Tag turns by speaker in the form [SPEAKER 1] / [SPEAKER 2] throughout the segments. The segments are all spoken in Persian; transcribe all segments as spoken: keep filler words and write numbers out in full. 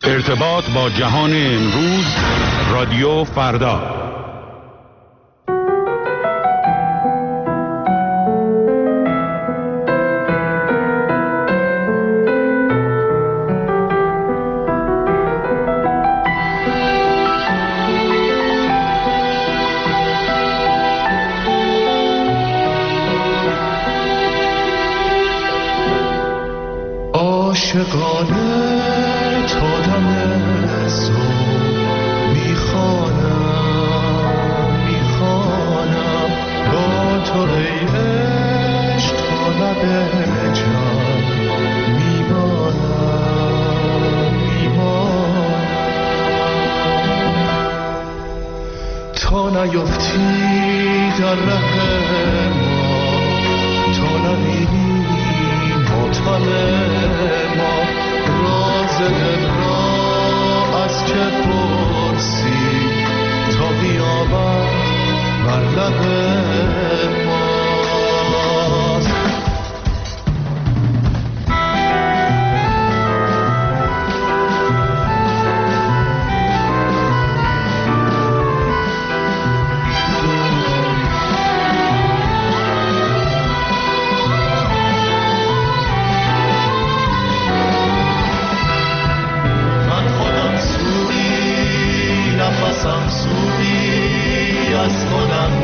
[SPEAKER 1] ارتباط با جهان امروز، رادیو فردا.
[SPEAKER 2] عاشقانه تا دم صبح میخوانم میخوانم با تو ای عشق تا لب جان میمانم میمانم تا نیفتی در ره ما، تا نبینی ماتم ما، راز دل را از که پرسی تا بیامد بر لب ماست. سوری از خودم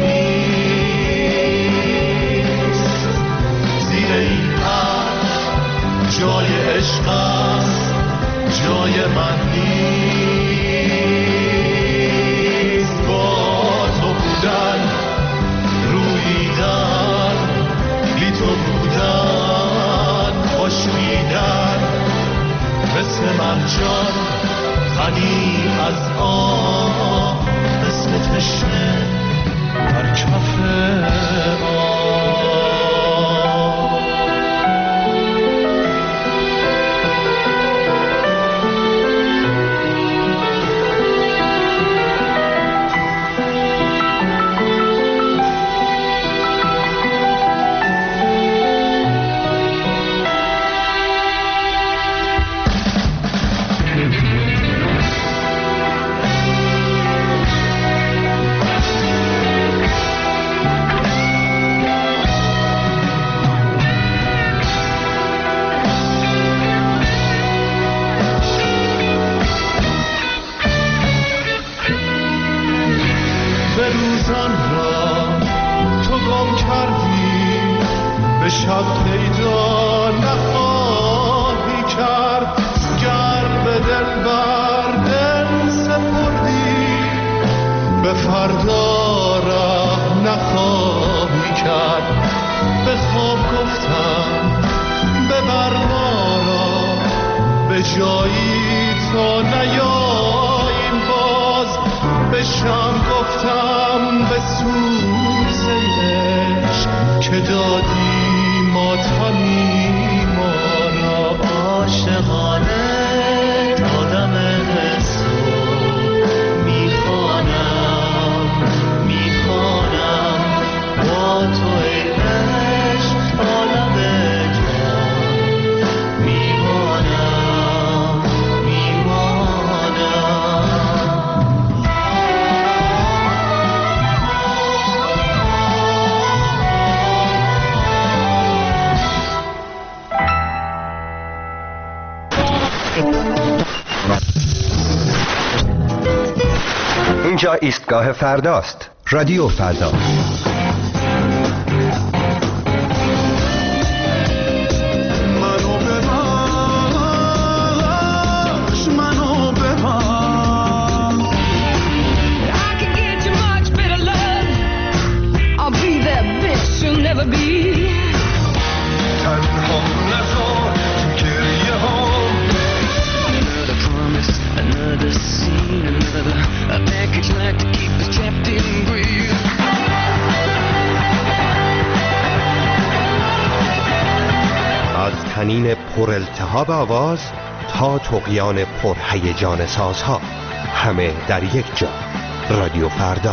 [SPEAKER 2] نیست، زیر این عرش جای عشق است، جای من نیست. با تو بودن روییدن، بی تو بودن خوشیدن، مثل مرجان غنی از آب، مثل تشنه در کف آب. روزان را تو گم کردی، به شب پیدا نخواهی کرد. گر به دل بر دل سپردی، به فردا راه نخواهی کرد. به خواب گفتم ببر ما را به جایی تا نیاییم باز. به شام گفتم به سوز عشق که دادی ماتمی ما را. عاشقانه تا دم صبح میخوانم میخوانم با تو ای عشق تا لب جان میمانم میمانم.
[SPEAKER 3] اینجا ایستگاه فرداست، رادیو فردا. تنین پر التهاب آواز تا طغیان پر هیجان سازها، همه در یک جا. رادیو فردا.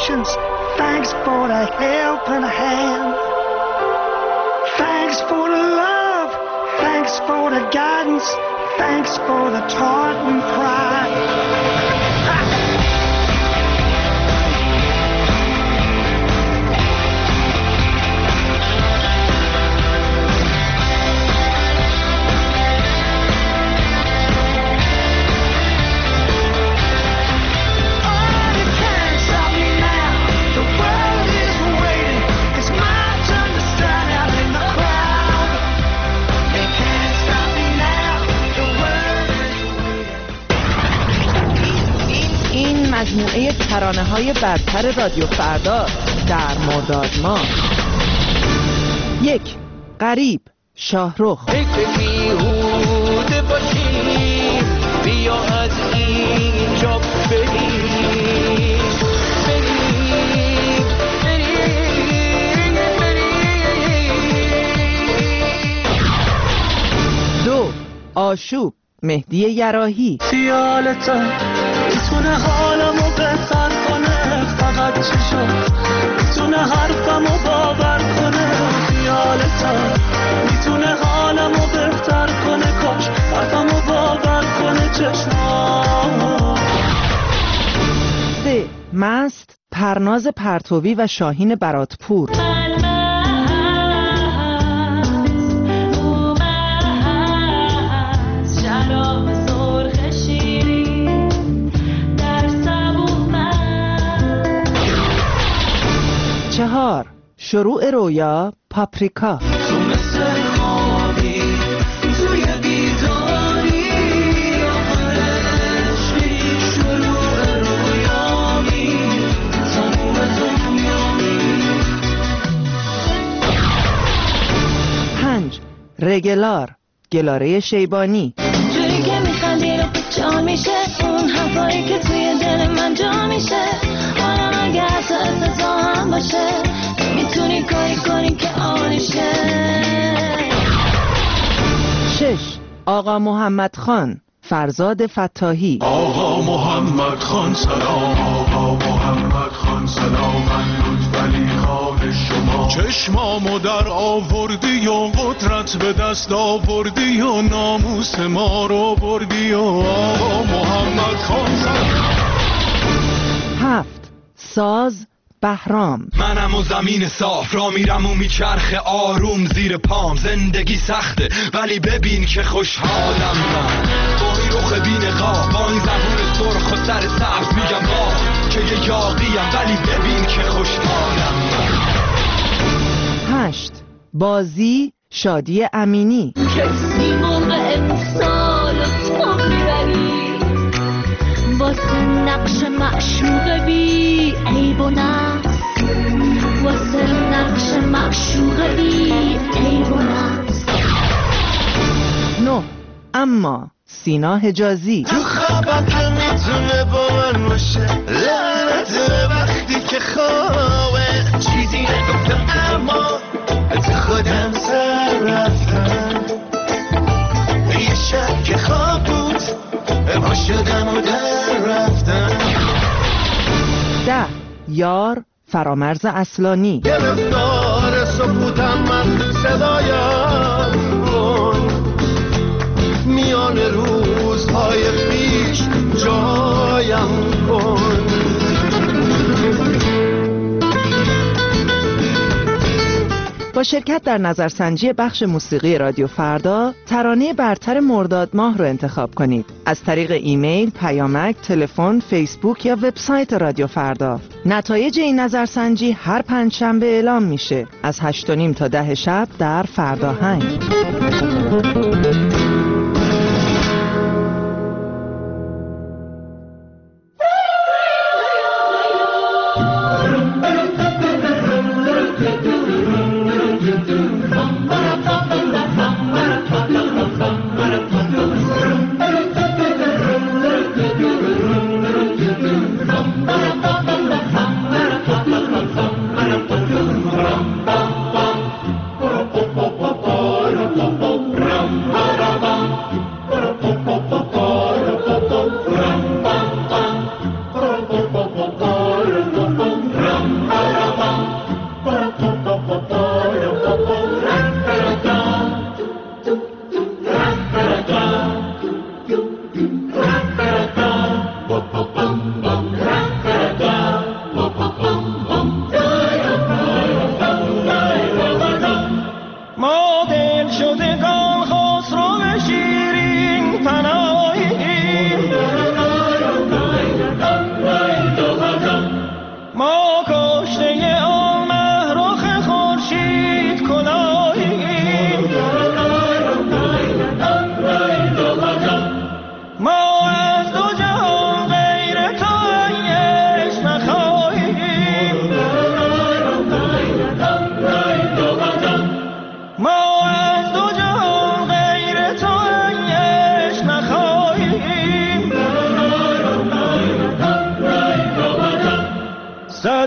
[SPEAKER 4] patience. Thanks for the helping hand. Thanks for the love. Thanks for the guidance. Thanks for the taught and pride.
[SPEAKER 5] مجموعه ترانه‌های برتر رادیو فردا در مرداد ماه. یک، غریب، شاهرخ.
[SPEAKER 2] بیهوده باشیم، بیا از اینجا بریم، بریم، بریم، بریم.
[SPEAKER 5] دو، آشوب، مهدی یراحی.
[SPEAKER 4] خیالت میتونه حالمو بهتر کنه، فقط چی شد میتونه حرفمو باور کنه. خیالت میتونه حالمو بهتر کنه، کاش حرفمو باور کنه چشمام.
[SPEAKER 5] سه، مست، پرناز پرتوی و شاهین براتپور. چهار، شروع رویا، پاپریکا.
[SPEAKER 2] تو مثل خوابی توی بیداری، آخرشی شروع رویامی، تموم دنیامی.
[SPEAKER 5] پنج، رگلار، گلاره شیبانی.
[SPEAKER 6] جوری که میخندی رو جا میشه، اون حرفایی که توی دل من جا میشه. حالا اگه حتی استثنا هم باشه، میتونی کاری کنی که عالیشه.
[SPEAKER 5] شش، آقا محمد خان، فرزاد فتاحی.
[SPEAKER 7] آقا محمد خان سلام، آقا محمد خان سلام، من لطفعلی خان شما. چشمامو در آوردی و قدرت به دست آوردی و ناموس ما رو بردی و آقا محمد خان سلام.
[SPEAKER 5] هفت، ساز، بهرام.
[SPEAKER 8] منم و زمین صاف را میرم و میچرخه آروم زیر پام. زندگی سخته ولی ببین که خوشحالم من، با این رخ بی‌نقاب، با این زبون سرخ و سر سبز میگم با که یه یاقیم، ولی ببین که خوشحالم من.
[SPEAKER 5] هشت، بازی، شادی امینی.
[SPEAKER 6] کسی موقع امسال تو میبری، واسه نقش معشوق بی عیب و نقص، واسه نقش معشوق بی عیب و نقص.
[SPEAKER 5] نه، اما، سینا حجازی.
[SPEAKER 2] تو خوابم که میتونه با من باشه، لعنت وقتی که خوابه چیزی نگفتم اما از خودم سر رفتم. یه شب که خواب بود ما شدم و در رفتم.
[SPEAKER 5] ده، یار، فرامرز اصلانی.
[SPEAKER 2] گرفتار سکوتم من، صدایم کن میان روزهای پیش جایم کن.
[SPEAKER 5] با شرکت در نظرسنجی بخش موسیقی رادیو فردا، ترانه برتر مرداد ماه رو انتخاب کنید. از طریق ایمیل، پیامک، تلفن، فیسبوک یا وبسایت رادیو فردا. نتایج این نظرسنجی هر پنجشنبه اعلام میشه از هشت و نیم تا ده شب در فردا هنگ.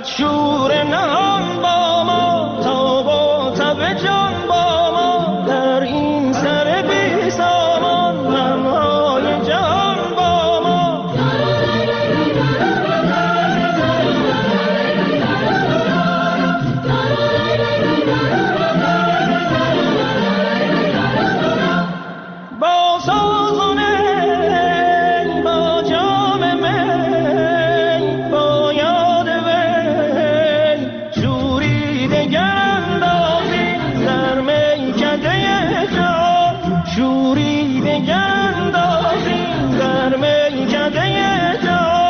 [SPEAKER 9] صد شور نهان با ما تا با تب جان با ما در این سر بی سامان غمهای جهان با ما با سازونه با جام می با یاد وی شوری دگر اندازیم در میکده جان شوری دگر اندازیم در میکده جان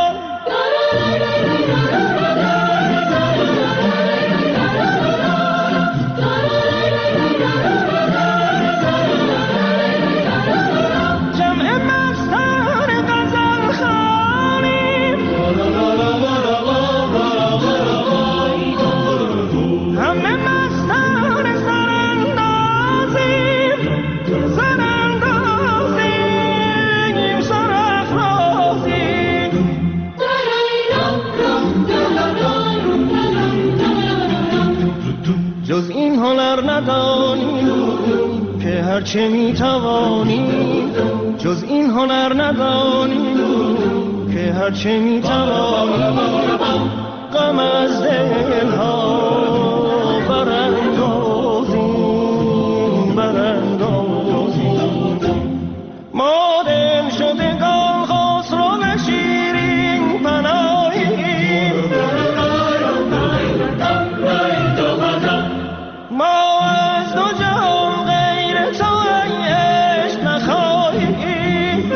[SPEAKER 9] جمع مستان غزل خوانیم همه مستان سراندازیم سراندازیم سرافرازیم جز این هنر ندانیم که هرچه میتوانیم جز این هنر ندانیم که هرچه میتوانیم غم از دلها براندازیم براندازیم ما دل شدگان خسرو شیرین پناهیم ما از دو جهان غیر تو ای عشق نخواهیم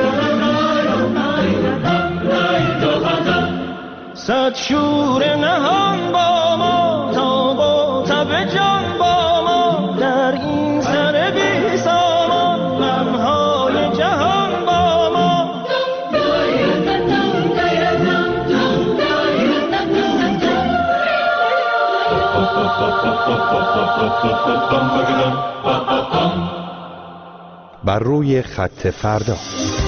[SPEAKER 9] صد شور نهان با ما تا با تب جان با ما در این سر بی سامان غمهای جهان با ما
[SPEAKER 3] بر روی خط فردا.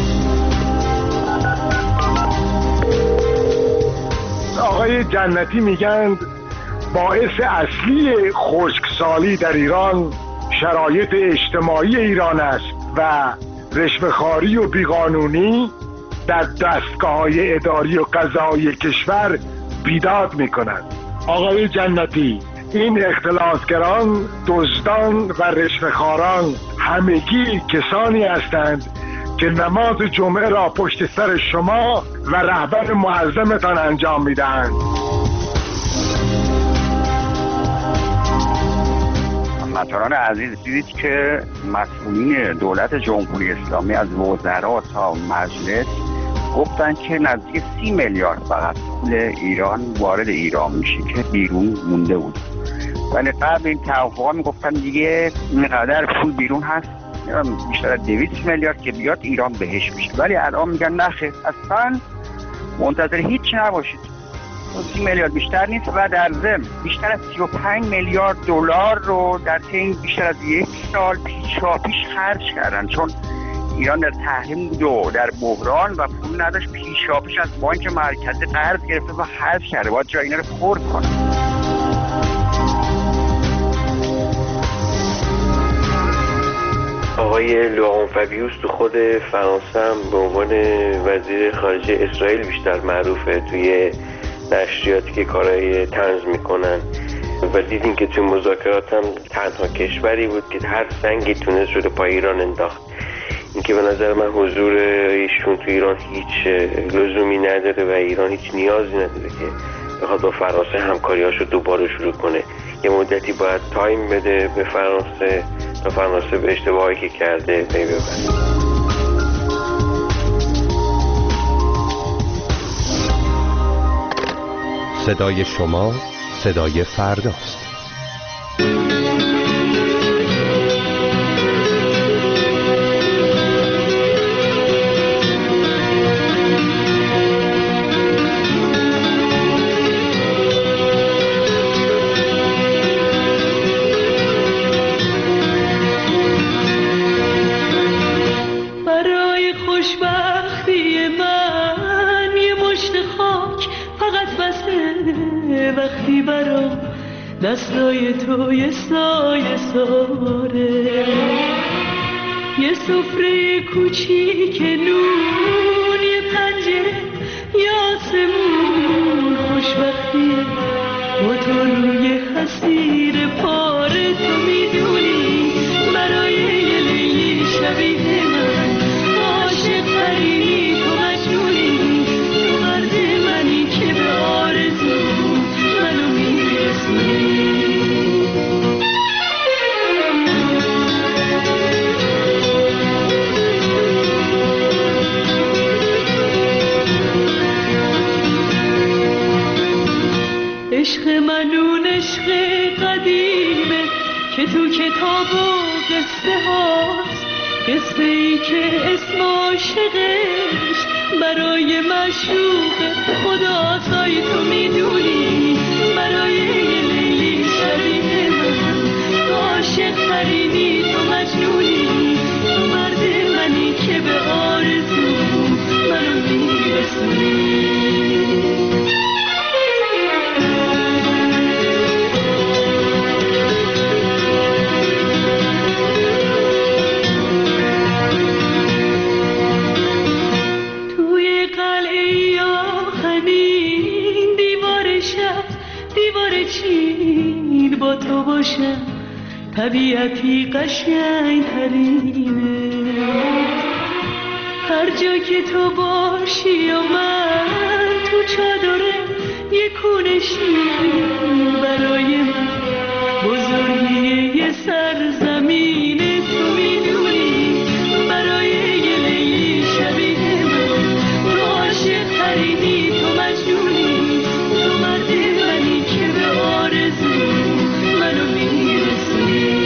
[SPEAKER 10] آقای جنتی میگن باعث اصلی خشکسالی در ایران شرایط اجتماعی ایران است و رشوه‌خواری و بیقانونی در دستگاه‌های اداری و قضایی کشور بیداد میکنند. آقای جنتی، این اختلاسگران، دزدان و رشوه‌خواران همگی کسانی هستند که نماز جمعه را پشت سر شما و رهبر معظمتان انجام میدهند.
[SPEAKER 11] هموطنان عزیز، دیدید که مسئولین دولت جمهوری اسلامی از وزرا تا مجلس گفتن که نزدیک سی میلیارد فقط پول ایران وارد ایران میشه که بیرون مونده بود. ولی قبل این توافقا میگفتن دیگه اینقدر پول بیرون هست، بیشتر از دویست میلیارد که بیاد ایران بهش میشه. ولی الان میگن نخیر، اصلا منتظر هیچ نباشید، سی میلیارد بیشتر نیست و در ضمن بیشتر از سی و پنج میلیارد دلار رو در طی بیشتر از یک سال پیشاپیش خرج کردن، چون ایران در تحریم بود و در بحران و پول نداشت، پیشاپیش از بانک مرکزی قرض گرفته و خرج کرده. باید جای اینا رو پر کنه.
[SPEAKER 12] آقای لوران فابیوس تو خود فرانسه هم به عنوان وزیر خارجه اسرائیل بیشتر معروفه توی نشریاتی که کارهای طنز میکنن و دیدیم که توی مذاکرات هم تنها کشوری بود که هر سنگی تونست رو پای ایران انداخت. این که به نظر من حضور ایشون توی ایران هیچ لزومی نداره و ایران هیچ نیازی نداره که بخواد با فرانسه همکاریاشو دوباره شروع کنه. یه مدتی باید تایم بده به فرانسه تا فرانسه به اشتباهی که کرده پی ببره.
[SPEAKER 3] صدای شما صدای فرداست.
[SPEAKER 6] برای خوشبختی من یه مشت خاک فقط بسه
[SPEAKER 13] میمونه وقتی برام دستای تو یه سایه ساره، یه سفره کوچیک نون، یه پنجره یه آسمون خوشبختیه با تو روی حسیر پاره. تو میدونی برای یه لیلی شبیه من عاشق ترینی، تو مجنونی، تو مرد منی که به آرزو منو میرسونی. عشق منون عشق قدیمه که تو کتاب و قصه هاست، قصه ای که اسم عاشقش برای معشوق خداست. آی تو میدونی برای یه لیلی شبیه من تو عاشق ترینی، تو مجنونی، تو مرد منی که به آرزو منو میرسونی. با تو باشم طبیعتی قشنگ ترینه، هر جا که تو باشی و من تو چادره یه کونه شیر برای من بزرگی یه سرزمینه. تو میدونی برای یه لیلی شبیه من تو عاشق ترینی، تو مجنونی، تو مرد منی که به آرزو منو میرسونی.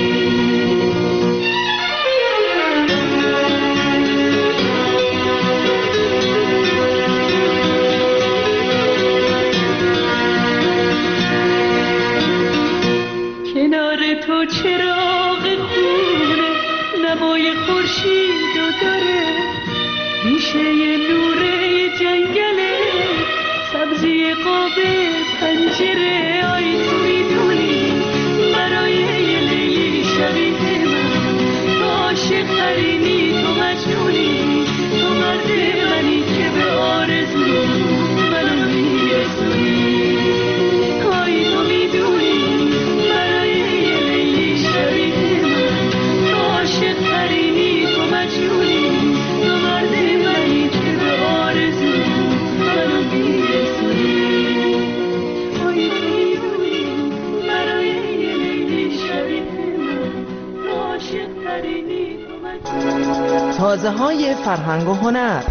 [SPEAKER 13] کنار تو چراغ خونه نمای خورشیدو داره، میشه یه نوره جنگله سبزی قاب پنجره. آی تو میدونی برای یه لیلی شبیه من تو عاشق ترینی، تو مجنونی، تو مرد منی که به آرزو منو میرسونی. آی تو میدونی برای یه لیلی شبیه من تو عاشق ترینی، تو مجنونی، تو مرد منی که به آرزو منو میرسونی. آی تو میدونی برای یه لیلی شبیه من تو عاشق ترینی، تو مجنونی.
[SPEAKER 5] تازه های فرهنگ و هنر.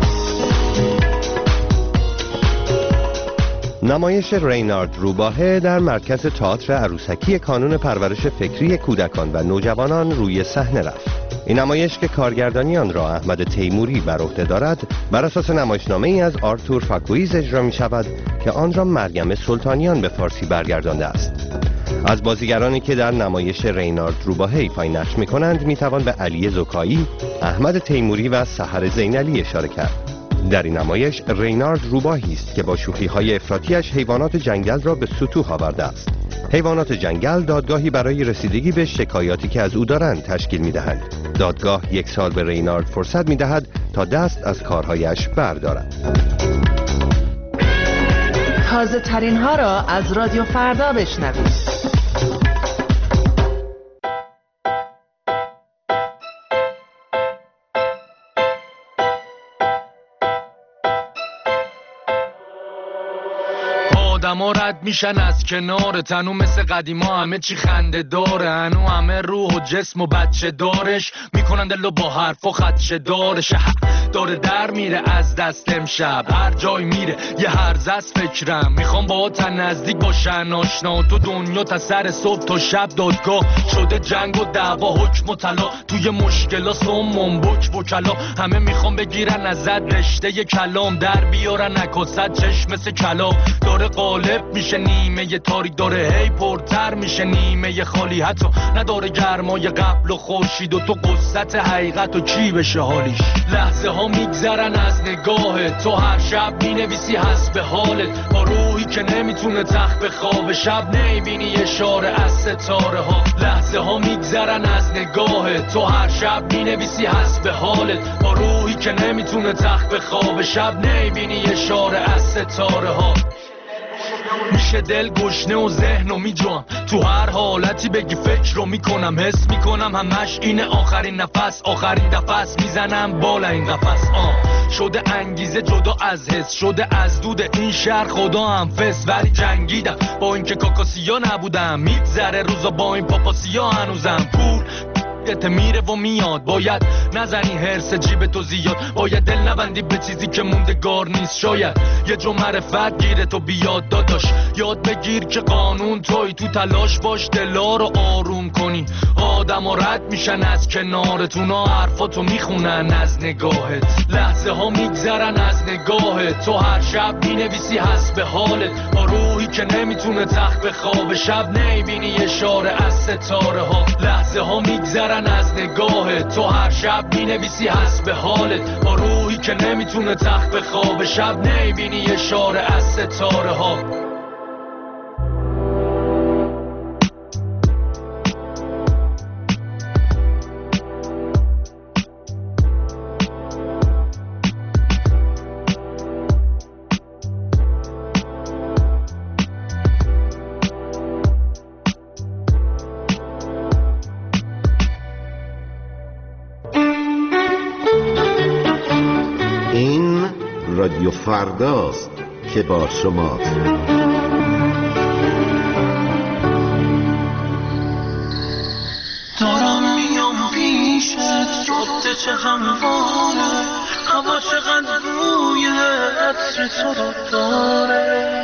[SPEAKER 3] نمایش رینارد روباهه در مرکز تئاتر عروسکی کانون پرورش فکری کودکان و نوجوانان روی صحنه رفت. این نمایش که کارگردانی آن را احمد تیموری بر عهده دارد، بر اساس نمایشنامه ای از آرتور فاکویز اجرا می شود که آن را مریم سلطانیان به فارسی برگردانده است. از بازیگرانی که در نمایش رینارد روباهه ایفای نقش می کنند می توان به علی زکایی، احمد تیموری و سحر زینعلی اشاره کرد. در این نمایش رینارد روباهی است که با شوخی‌های افراطیش حیوانات جنگل را به سطوح آورده است. حیوانات جنگل دادگاهی برای رسیدگی به شکایاتی که از او دارند تشکیل می‌دهند. دادگاه یک سال به رینارد فرصت می‌دهد تا دست از کارهایش بردارد.
[SPEAKER 5] تازه ترین ها را از رادیو فردا بشنوید.
[SPEAKER 8] آدما رد میشن از کنار تنو، مثل قدیما همه چی خنده داره، هنو همه روح و جسم و بچه دارش میکنن دلو با حرف و خدشه دارش. داره در میره از دست امشب، هر جای میره یه هرز از فکرم، میخوام با تا نزدیک باشن آشنا تو دنیا تا سر صبح تا شب. دادگاه شده جنگ و دعوا، حکم و طلا، توی مشکلا سومون بک وکلا، همه میخوام بگیرن ازت رشته ی کلام، در بیارن نکست چشم مثل کلا. داره قال جالب میشه، نیمه تاریک داره هی پرتر میشه، نیمه خالی حتی نداره گرمای قبل و خورشید و تو قصت حقیقت و کی بشه حالیش. لحظه ها میگذرن از نگاه تو، هر شب مینویسی حسب حالت با روحی که نمیتونه تخت خواب، شب نمیبینی اشاره از ستاره ها. لحظه ها میگذرن از نگاه تو، هر شب مینویسی حسب حالت با روحی که نمیتونه تخت خواب، شب نمیبینی اشاره از ستاره ها. میشه دل گشنه و ذهن رو میجوام، تو هر حالتی بگی فکر رو میکنم، حس میکنم همش اینه آخرین نفس، آخرین دفعه میزنم بالا این قفس. آه شده انگیزه جدا از حس، شده از دود این شهر خدا هم فس، ولی جنگیدم با اینکه کاکاسیا نبودم، میگذره روزا با این پاپاسیا هنوزم. پول یت میره و میاد، باید نزنی هرس جیب تو زیاد، باید دل نبندی به چیزی که موندگار نیست، شاید یه جو معرفت گیره تو بیاد داداش، یاد بگیر که قانون توی، تو تلاش باش دلا رو آروم کنی، آدم ها رد میشن از کنارتون، ها حرفاتو میخونن از نگاهت. لحظه ها میگذرن از نگاهت تو، هر شب مینویسی حسب حالت با روحی که نمیتونه تخت بخواب، شب نمیبینی اشاره از ستاره ها. لحظه ها میگذرن از نگاه تو، هر شب مینویسی حسب حالت با روحی که نمیتونه تخت بخواب، شب نمیبینی اشاره از ستاره ها.
[SPEAKER 14] رادیو فرداست که با شماست.
[SPEAKER 9] دارم میام پیشت، جاده چه همواره، هوا چقدر روی عطر تو رو داره.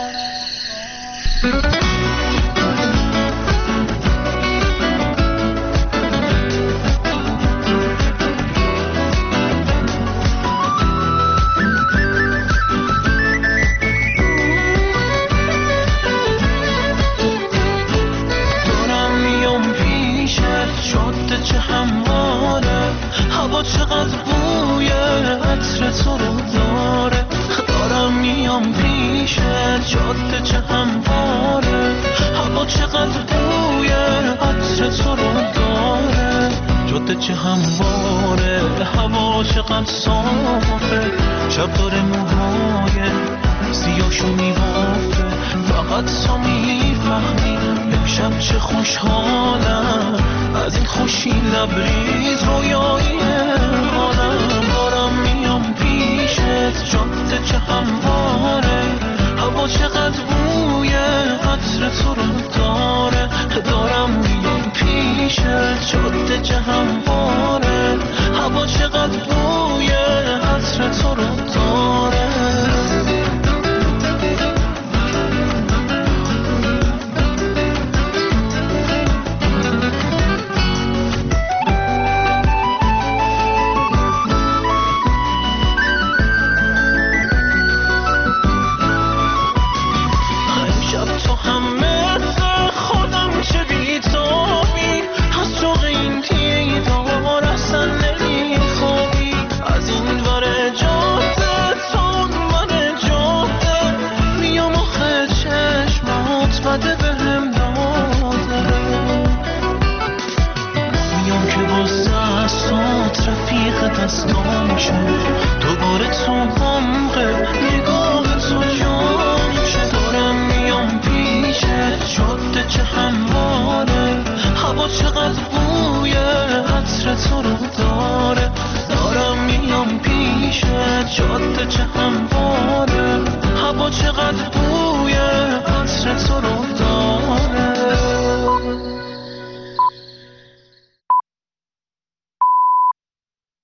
[SPEAKER 9] چه همواره، هوا چقدر بوی عطر تو رو داره. دارم میام پیشت، جاده چه همواره، هوا چقدر بوی عطر تو رو داره. جاده چه همواره، هوا چقدر صافه، شب داره موهای سیاهشو میبافه، فقط تو میفهمی امشب چه خوشحالم، از این خوشی لبریز رویایی حالم. دارم میام پیشت، جاده چه همواره، هوا چقدر بوی عطر تو رو داره. دارم میام پیشت، جاده چه همواره، هوا چقدر بوی عطر تو رو داره. دستام شه دوباره تو عمق نگاه تو جان شه. دارم میام پیشت، جاده چه همواره، هوا چقدر بوی عطر تو رو داره. دارم میام پیشت، جاده چه همواره،